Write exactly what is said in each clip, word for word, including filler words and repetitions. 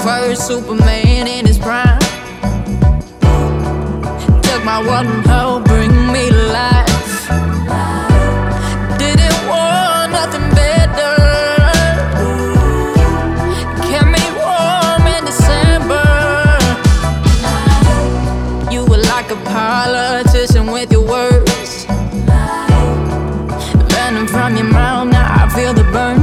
first Superman in his prime. Took my world and helped bring me to life. Didn't want nothing better. Kept me warm in December. You were like a politician with your words, venom from your mouth. Now I feel the burn.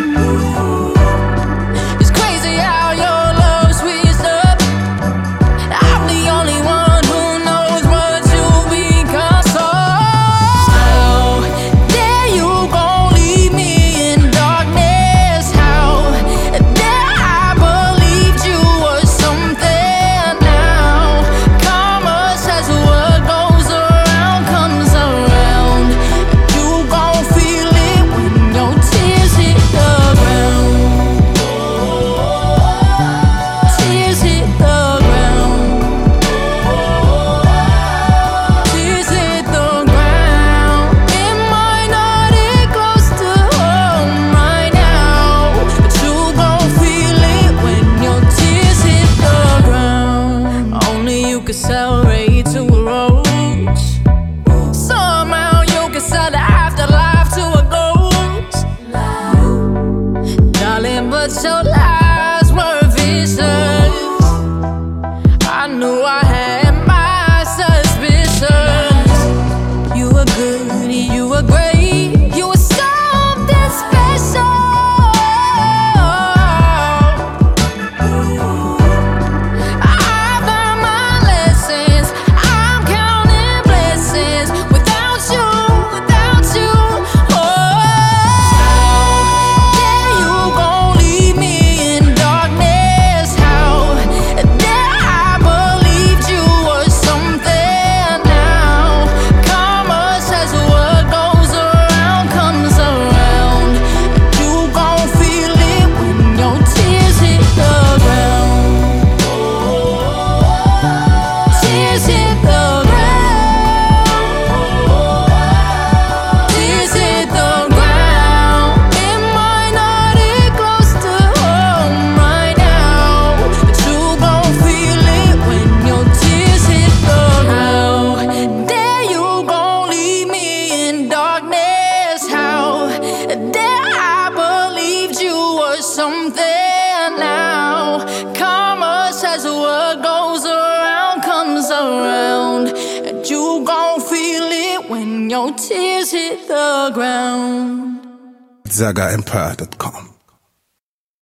Accelerate to a roach. Somehow you can sell the afterlife to a ghost, darling, but your lies were vicious. I knew I had my suspicions. You were good, you were great, you were something special. Something now, karma says the world goes around, comes around, and you gon' feel it when your tears hit the ground. Zaga Empire dot com